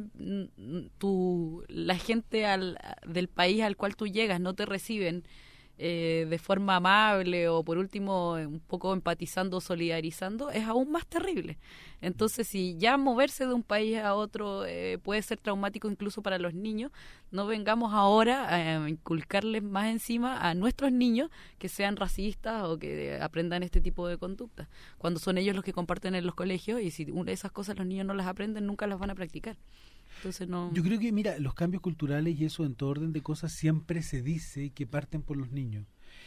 la gente del país al cual tú llegas, no te reciben de forma amable o por último un poco empatizando, solidarizando, es aún más terrible. Entonces, si ya moverse de un país a otro puede ser traumático incluso para los niños, no vengamos ahora a inculcarles más encima a nuestros niños que sean racistas o que aprendan este tipo de conductas, cuando son ellos los que comparten en los colegios, y si esas cosas los niños no las aprenden, nunca las van a practicar. Entonces no. Yo creo que, mira, los cambios culturales y eso en todo orden de cosas siempre se dice que parten por los niños.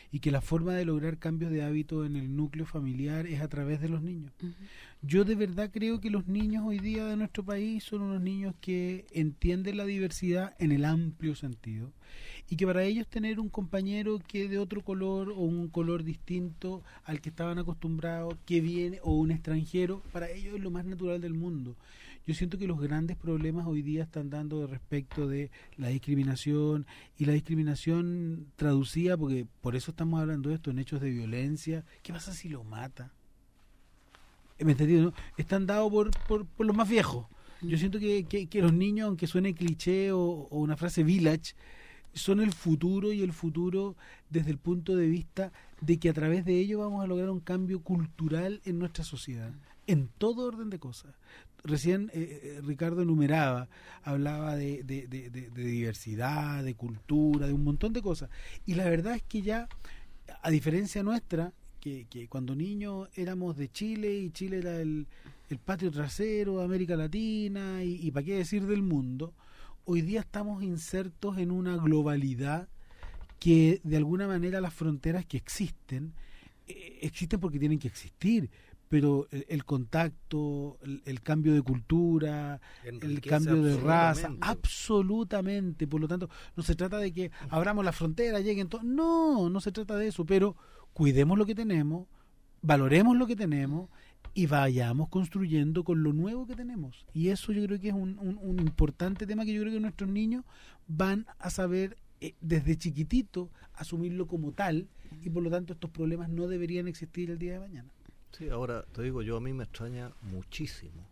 y que la forma de lograr cambios de hábito en el núcleo familiar es a través de los niños. Yo de verdad creo que los niños hoy día de nuestro país son unos niños que entienden la diversidad en el amplio sentido, y que para ellos tener un compañero que es de otro color o un color distinto al que estaban acostumbrados, que viene, o un extranjero, para ellos es lo más natural del mundo. Yo siento que los grandes problemas hoy día están dando respecto de la discriminación, y la discriminación traducida, porque por eso estamos hablando de esto, en hechos de violencia. ¿Qué pasa si lo mata? ¿Me entendí, no? Están dados por los más viejos. Yo siento que los niños, aunque suene cliché o una frase village, son el futuro, y el futuro desde el punto de vista de que a través de ello vamos a lograr un cambio cultural en nuestra sociedad, en todo orden de cosas. Recién Ricardo enumeraba, hablaba de diversidad, de cultura, de un montón de cosas. Y la verdad es que ya, a diferencia nuestra, que cuando niños éramos de Chile, y Chile era el patio trasero de América Latina, y para qué decir del mundo, hoy día estamos insertos en una globalidad que de alguna manera las fronteras que existen porque tienen que existir, pero el contacto, el cambio de cultura, el cambio de raza, absolutamente. Por lo tanto, no se trata de que abramos la frontera, lleguen todos, no se trata de eso, pero cuidemos lo que tenemos, valoremos lo que tenemos y vayamos construyendo con lo nuevo que tenemos. Y eso yo creo que es un importante tema, que yo creo que nuestros niños van a saber desde chiquitito asumirlo como tal, y por lo tanto estos problemas no deberían existir el día de mañana. Sí, ahora te digo, a mí me extraña muchísimo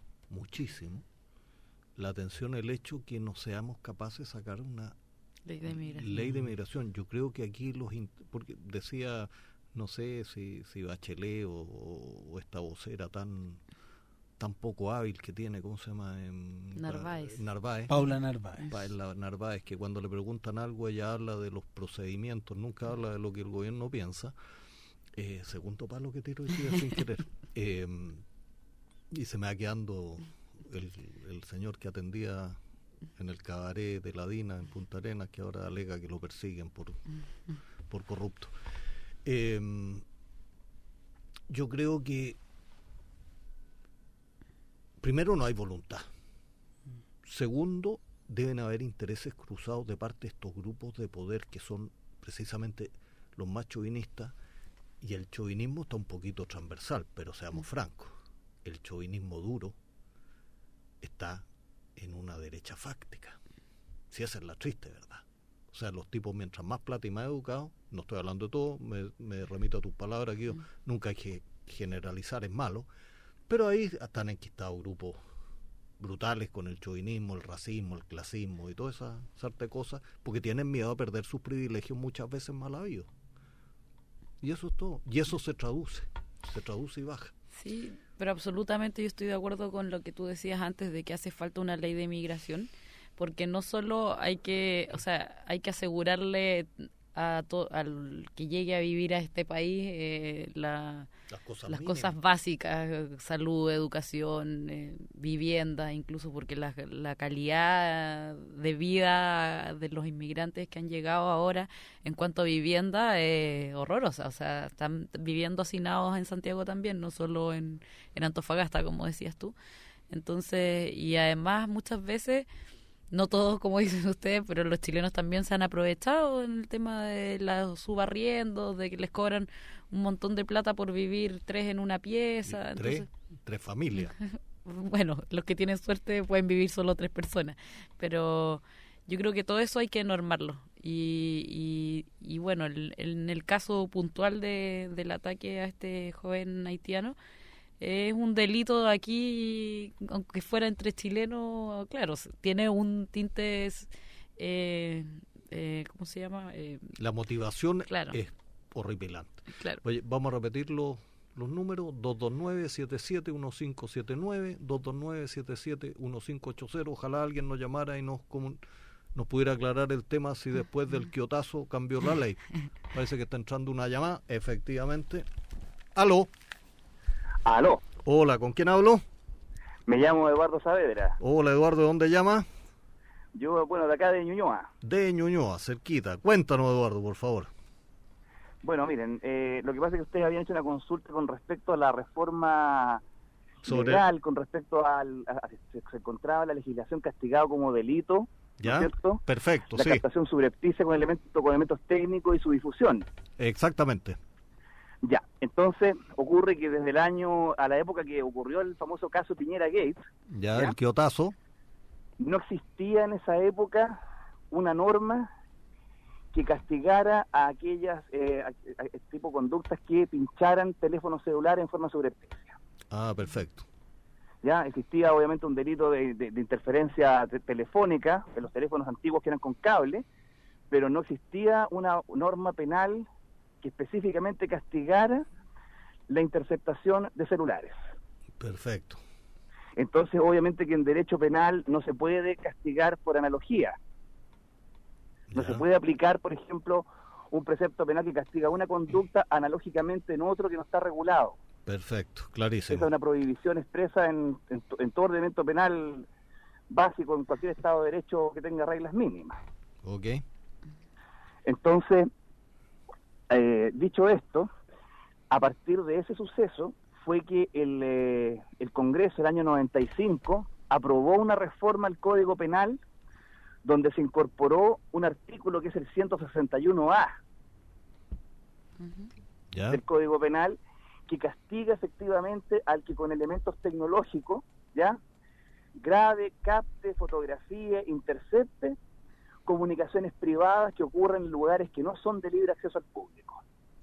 la atención, el hecho que no seamos capaces de sacar una ley de migración. Yo creo que aquí porque decía, no sé si Bachelet o esta vocera tan poco hábil que tiene, ¿cómo se llama? Narváez. Paula Narváez, que cuando le preguntan algo ella habla de los procedimientos, nunca habla de lo que el gobierno piensa. Segundo palo que tiro sin querer. Y se me va quedando el señor que atendía en el cabaret de la Dina en Punta Arenas, que ahora alega que lo persiguen por corrupto. Yo creo que primero no hay voluntad. Segundo, deben haber intereses cruzados de parte de estos grupos de poder que son precisamente los más chauvinistas, y el chauvinismo está un poquito transversal, pero seamos francos, el chauvinismo duro está en una derecha fáctica. Si esa es la triste verdad. O sea, los tipos, mientras más plata y más educados, no estoy hablando de todo, me remito a tus palabras, Guido, nunca hay que generalizar, es malo, pero ahí están enquistados grupos brutales con el chauvinismo, el racismo, el clasismo y toda esa sarta de cosas, porque tienen miedo a perder sus privilegios muchas veces mal habidos. Y eso es todo. Y eso se traduce y baja. Sí, pero absolutamente yo estoy de acuerdo con lo que tú decías antes, de que hace falta una ley de migración, porque no solo hay que asegurarle al que llegue a vivir a este país las cosas básicas, salud, educación, vivienda, incluso porque la calidad de vida de los inmigrantes que han llegado ahora en cuanto a vivienda es horrorosa. O sea, están viviendo hacinados en Santiago también, no solo en Antofagasta, como decías tú. Entonces, y además muchas veces, no todos como dicen ustedes, pero los chilenos también se han aprovechado en el tema de los subarriendos, de que les cobran un montón de plata por vivir 3 en una pieza. Entonces, tres familias. Bueno, los que tienen suerte pueden vivir solo 3 personas, pero yo creo que todo eso hay que normarlo. Y bueno, en el caso puntual del ataque a este joven haitiano, es un delito aquí, aunque fuera entre chilenos, claro, tiene un tinte, ¿cómo se llama? La motivación es horripilante. Claro. Oye, vamos a repetir los números: 229-77-1579, 229-77-1580. Ojalá alguien nos llamara y nos pudiera aclarar el tema, si después del quiotazo cambió la ley. Parece que está entrando una llamada, efectivamente. ¿Aló? Aló. Hola, ¿con quién hablo? Me llamo Eduardo Saavedra. Hola, Eduardo, ¿de dónde llama? Yo, de acá de Ñuñoa. De Ñuñoa, cerquita. Cuéntanos, Eduardo, por favor. Bueno, miren, lo que pasa es que ustedes habían hecho una consulta con respecto a la reforma legal, con respecto a se encontraba la legislación castigada como delito, ¿ya? ¿cierto? Perfecto, la captación subrepticia con elementos técnicos y su difusión. Exactamente. Ya, entonces ocurre que desde a la época que ocurrió el famoso caso Piñera Gates, ¿ya? El quiotazo, no existía en esa época una norma que castigara a aquellas tipo de conductas que pincharan teléfonos celulares en forma subrepticia. Ah, perfecto. Ya existía obviamente un delito de interferencia telefónica en los teléfonos antiguos que eran con cable, pero no existía una norma penal que específicamente castigara la interceptación de celulares. Perfecto. Entonces, obviamente que en derecho penal no se puede castigar por analogía. No se puede aplicar, por ejemplo, un precepto penal que castiga una conducta analógicamente en otro que no está regulado. Perfecto, clarísimo. Esa es una prohibición expresa en todo ordenamiento penal básico en cualquier Estado de Derecho que tenga reglas mínimas. Ok. Entonces, dicho esto, a partir de ese suceso fue que el Congreso el año 95 aprobó una reforma al Código Penal donde se incorporó un artículo que es el 161A del Código Penal, que castiga efectivamente al que con elementos tecnológicos, ¿ya?, grabe, capte, fotografíe, intercepte comunicaciones privadas que ocurren en lugares que no son de libre acceso al público.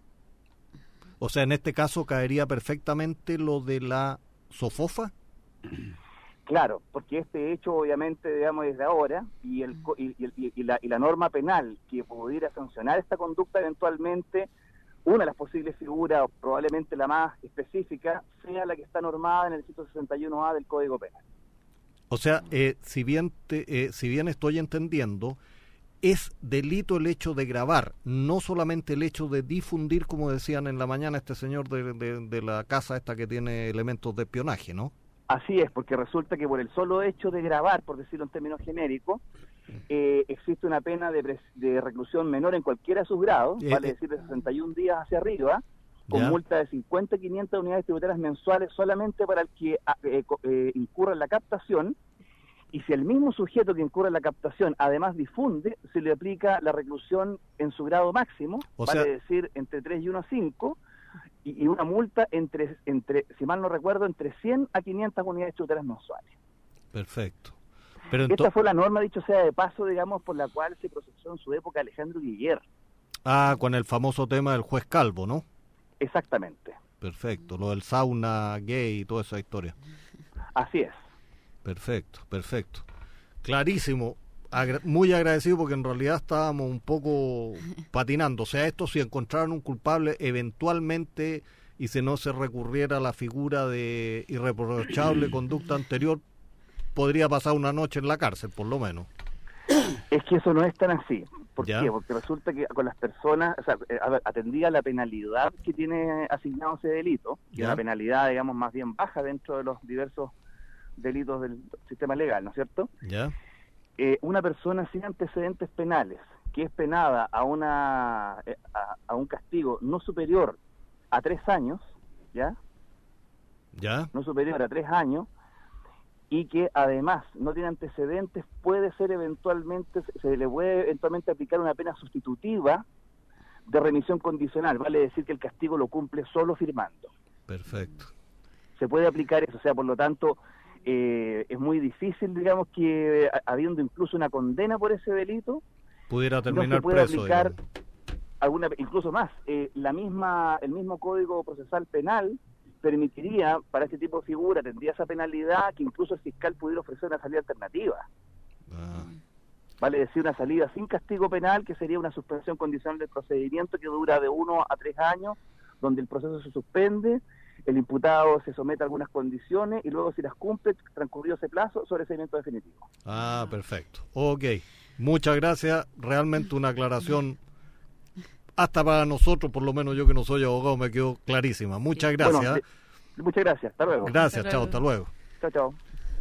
O sea, en este caso caería perfectamente lo de la SOFOFA. Claro, porque este hecho obviamente, digamos, desde ahora, y la norma penal que pudiera sancionar esta conducta eventualmente, una de las posibles figuras, probablemente la más específica, sea la que está normada en el 161A del Código Penal. O sea, si bien estoy entendiendo, es delito el hecho de grabar, no solamente el hecho de difundir, como decían en la mañana este señor de la casa esta que tiene elementos de espionaje, ¿no? Así es, porque resulta que por el solo hecho de grabar, por decirlo en términos genéricos, existe una pena de reclusión menor en cualquiera de sus grados, vale decir de 61 días hacia arriba, con multa de 50 a 500 unidades tributarias mensuales solamente para el que incurra en la captación, y si el mismo sujeto que incurra en la captación además difunde, se le aplica la reclusión en su grado máximo, decir entre 3 y 1 a 5, y una multa entre, si mal no recuerdo, entre 100 a 500 unidades tributarias mensuales. Perfecto. Esta fue la norma, dicho sea de paso, digamos, por la cual se procesó en su época Alejandro Guiller. Ah, con el famoso tema del juez Calvo, ¿no? Exactamente. Perfecto, lo del sauna gay y toda esa historia. Así es. Perfecto. Clarísimo. Muy agradecido porque en realidad estábamos un poco patinando. O sea, esto si encontraran un culpable eventualmente y si no se recurriera a la figura de irreprochable conducta anterior, podría pasar una noche en la cárcel, por lo menos. Es que eso no es tan así. ¿Por qué? Porque resulta que con las personas, o sea, atendía la penalidad que tiene asignado ese delito, que es una penalidad, digamos, más bien baja dentro de los diversos delitos del sistema legal, ¿no es cierto? Una persona sin antecedentes penales, que es penada a un castigo no superior a 3 años, no superior a 3 años, y que además no tiene antecedentes, se le puede eventualmente aplicar una pena sustitutiva de remisión condicional, vale decir que el castigo lo cumple solo firmando. Perfecto. Se puede aplicar eso, o sea, por lo tanto, es muy difícil, digamos, que habiendo incluso una condena por ese delito, pudiera terminar no se puede preso, aplicar incluso más, el mismo Código Procesal Penal permitiría, para este tipo de figura, tendría esa penalidad que incluso el fiscal pudiera ofrecer una salida alternativa. Vale decir, una salida sin castigo penal, que sería una suspensión condicional del procedimiento que dura de 1 a 3 años, donde el proceso se suspende, el imputado se somete a algunas condiciones y luego, si las cumple, transcurrido ese plazo, sobreseimiento definitivo. Ah, perfecto. Ok. Muchas gracias. Realmente una aclaración, hasta para nosotros, por lo menos yo que no soy abogado, me quedó clarísima. Muchas gracias. Bueno, muchas gracias. Hasta luego. Gracias, chao, hasta luego. Chao.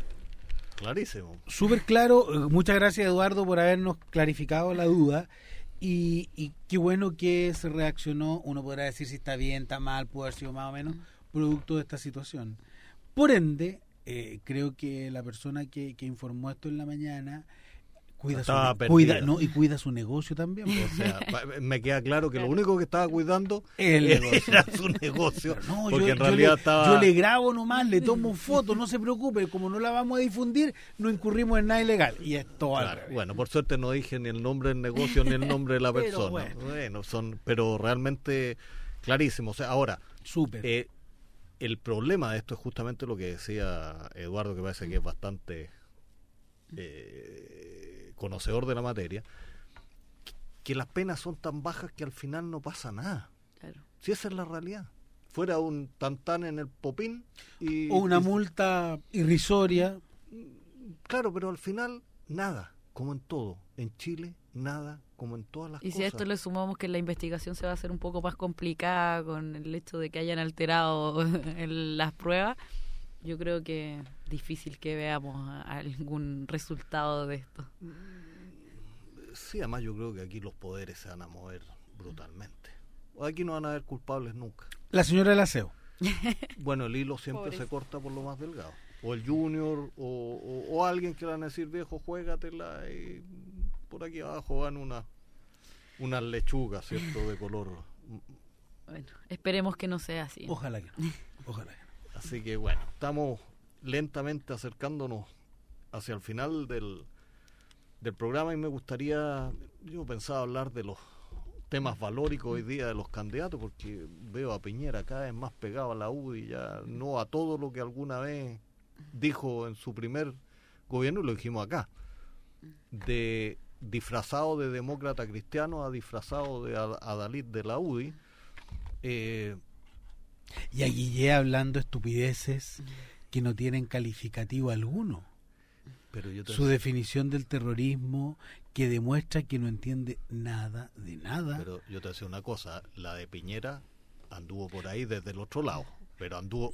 Clarísimo. Súper claro. Muchas gracias, Eduardo, por habernos clarificado la duda. Y qué bueno que se reaccionó. Uno podrá decir si está bien, está mal, puede haber sido más o menos producto de esta situación. Por ende, creo que la persona que informó esto en la mañana cuida su negocio también. O sea, me queda claro que lo único que estaba cuidando era su negocio. No, porque en realidad yo le grabo nomás, le tomo fotos, no se preocupe, como no la vamos a difundir, no incurrimos en nada ilegal. Y es todo claro. Bueno, por suerte no dije ni el nombre del negocio ni el nombre de la persona. Pero realmente clarísimo. O sea, ahora, súper. El problema de esto es justamente lo que decía Eduardo, que parece que es bastante conocedor de la materia, que las penas son tan bajas que al final no pasa nada. Claro. Si esa es la realidad. Fuera un tantán en el popín o una multa irrisoria. Claro, pero al final nada, como en todo. En Chile, nada, como en todas las cosas. Y si a esto le sumamos que la investigación se va a hacer un poco más complicada con el hecho de que hayan alterado las pruebas, yo creo que es difícil que veamos algún resultado de esto. Sí, además yo creo que aquí los poderes se van a mover brutalmente. Aquí no van a haber culpables nunca. La señora del aseo. Bueno, el hilo siempre se corta por lo más delgado. O el junior, o alguien que le van a decir, viejo, juégatela, y por aquí abajo van unas lechugas, ¿cierto?, de color. Bueno, esperemos que no sea así. Ojalá que no. Ojalá que no. Así que bueno, estamos lentamente acercándonos hacia el final del programa y me gustaría, yo pensaba hablar de los temas valóricos hoy día de los candidatos, porque veo a Piñera cada vez más pegado a la UDI, ya no a todo lo que alguna vez dijo en su primer gobierno, y lo dijimos acá, de disfrazado de demócrata cristiano a disfrazado de adalid de la UDI. Y a Guillé hablando estupideces que no tienen calificativo alguno. Pero su definición del terrorismo que demuestra que no entiende nada de nada. Pero yo te decía una cosa, la de Piñera anduvo por ahí desde el otro lado, pero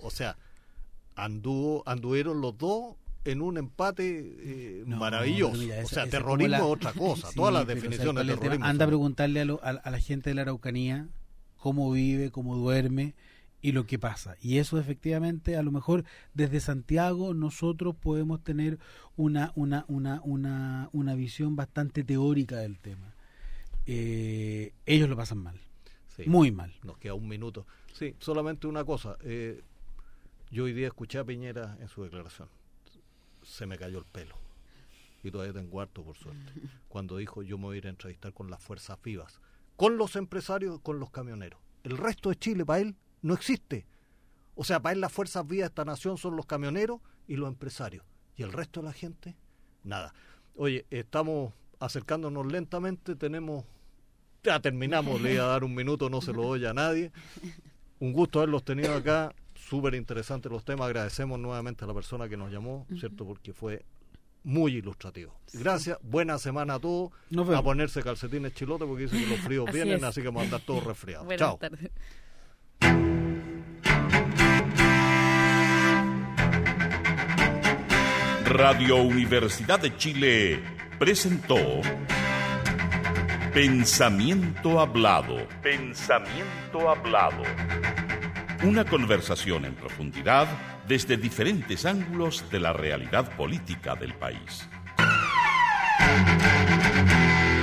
anduvieron los dos en un empate maravilloso. Mira, o sea, terrorismo es otra cosa, todas las definiciones de terrorismo. Anda a preguntarle a la gente de la Araucanía cómo vive, cómo duerme y lo que pasa. Y eso efectivamente, a lo mejor desde Santiago nosotros podemos tener una visión bastante teórica del tema. Ellos lo pasan mal, muy mal. Nos queda un minuto. Sí, solamente una cosa. Yo hoy día escuché a Piñera en su declaración. Se me cayó el pelo. Y todavía tengo harto, por suerte. Cuando dijo, yo me voy a ir a entrevistar con las fuerzas vivas, con los empresarios, con los camioneros. El resto de Chile, para él, no existe. O sea, para él las fuerzas vivas de esta nación son los camioneros y los empresarios. Y el resto de la gente, nada. Oye, estamos acercándonos lentamente, ya terminamos, le iba a dar un minuto, no se lo doy a nadie. Un gusto haberlos tenido acá, súper interesantes los temas, agradecemos nuevamente a la persona que nos llamó, ¿cierto? Porque fue muy ilustrativo. Gracias, buena semana a todos, a ponerse calcetines chilotes porque dicen que los fríos vienen, así que vamos a andar todos resfriados. Chao. Tardes. Radio Universidad de Chile presentó Pensamiento Hablado. Pensamiento Hablado. Una conversación en profundidad desde diferentes ángulos de la realidad política del país.